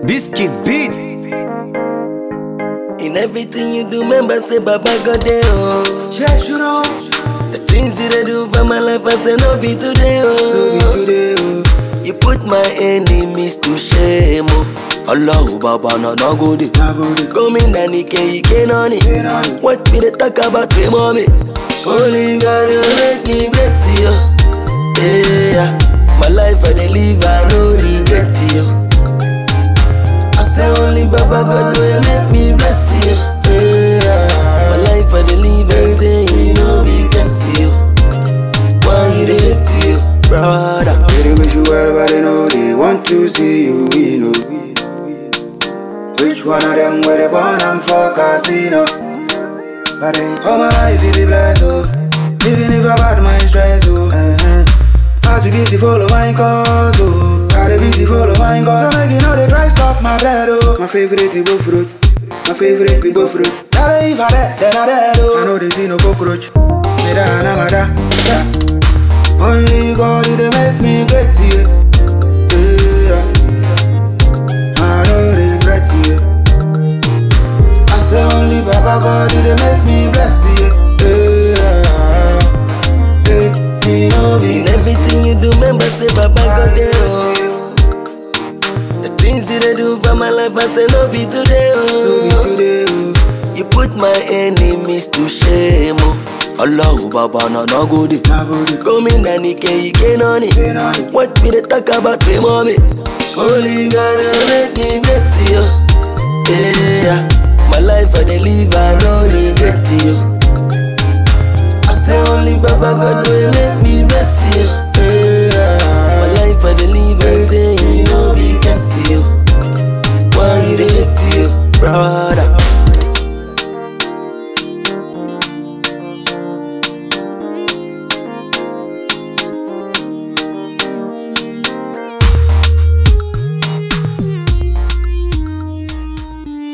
Biscuit beat. In everything you do, remember say Baba God there, oh. Yes, you know. The things you dey do for my life, I say no be today, oh. No be today, oh. You put my enemies to shame, oh. Allahu Baba na go dey. Come in and ike noni. What me dey talk about for mommy? Only God you make me great to you. Yeah, my life I dey live, I no regret to you. I say only Baba God will make me bless you. Yeah, my life I dey live, I say you know be bless you. Why you dey hate to you, brother? They wish you well, but they know they want to see you win, oh. Which one of them where they born I'm for casino? But then all my life it be blessed, oh. Even if I bad my stress, oh. I too busy follow my cause, oh. I too busy follow my cause. So make you know they try stop my bread, oh. My favorite people fruit. My favorite people fruit. Tell them if I dead, then I dead, oh. I know they see no cockroach. Yeah. Only God they make me great, yeah. Yeah. I don't regret, yeah. I say only Baba God they make me bless, yeah. Yeah. Me no be In everything you do, remember say Baba God there, oh. The things you dey do for my life, I say no be today, no oh. be today, oh. You put my enemies to shame, oh. Allahu Baba na go dey. Come in and ike noni. What me dey talk about for mommy? Only God will make me great to you. Yeah, my life I dey live, I no regret to you. I say only Baba God will make me bless you. Yeah, my life I dey live, I say you know be bless you. Why you dey hate to you, brother?